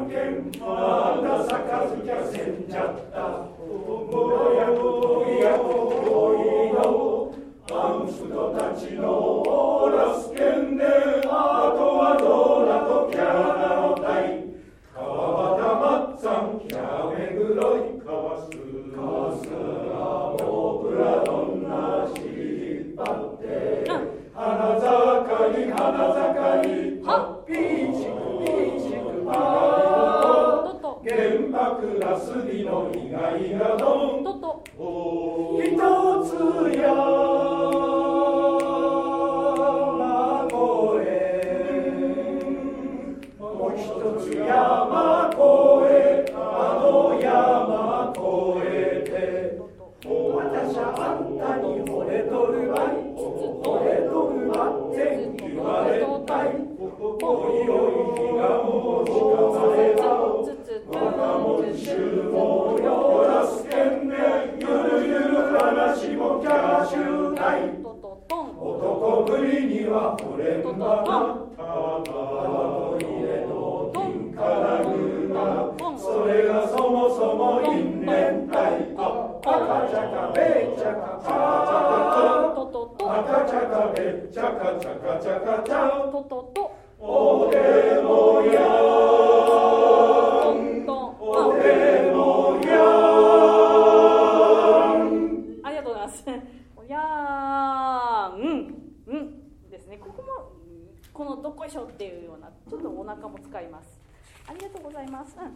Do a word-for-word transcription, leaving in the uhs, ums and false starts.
んけんまだ咲かずきゃせんじゃった村や恋や恋のアンフドたちのオーラスケンであとはドーラとキャラの隊川端マッツァンキャメグロイかわすかわすが僕らどんなし引っ張って花盛り花盛りハッピーチクピーチクパー原爆ラスリの意外がどん一つや山越えあの山越えて私はあんたに惚れとるわい惚れとるわって言われたいおいおい日がもしかされば我も一周もよらすけんねゆるゆる話もキャーシュータイ男ぶりには惚れんばな玉の入れの金からぐがそれがそもそも因縁体赤ちゃかべっちゃかチャ赤ちゃかべっちゃかチャカチャカチャおでもやんおでもやんありがとうございますおやーんうんですね。ここもこのどっこいしょっていうようなちょっとお腹も使います。ありがとうございます。うん